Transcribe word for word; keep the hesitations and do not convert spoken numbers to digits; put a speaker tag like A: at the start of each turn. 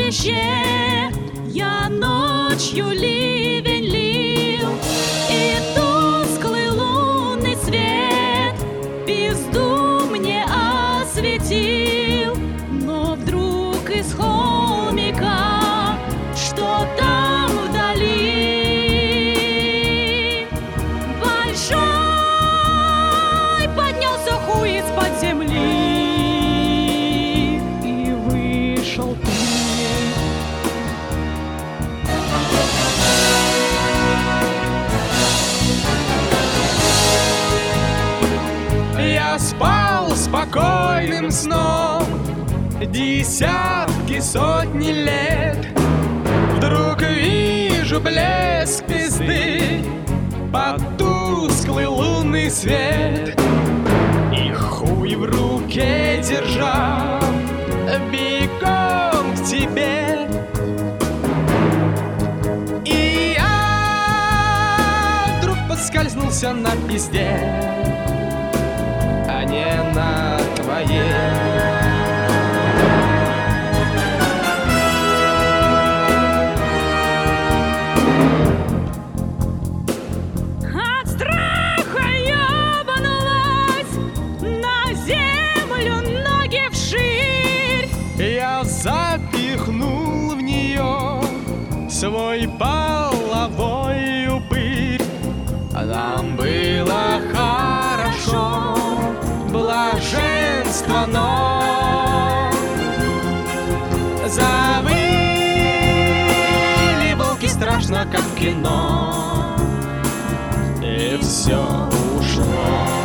A: плаще я ночью ливень лил, и тусклый лунный свет пизду мне осветил. Но вдруг из холмика, что там вдали, большой поднялся хуй из-под земли, и вышел ты.
B: Я спал спокойным сном десятки, сотни лет. Вдруг вижу блеск пизды под тусклый лунный свет, и хуй в руке держа бегом к тебе. И я вдруг поскользнулся на пизде, а не на твоей.
A: От страха ёбанулась на землю, ноги вширь.
B: Я запихнул в нее свой половой упырь. Нам было хорошо, блаженство, но завыли волки страшно, как в кино, и все ушло.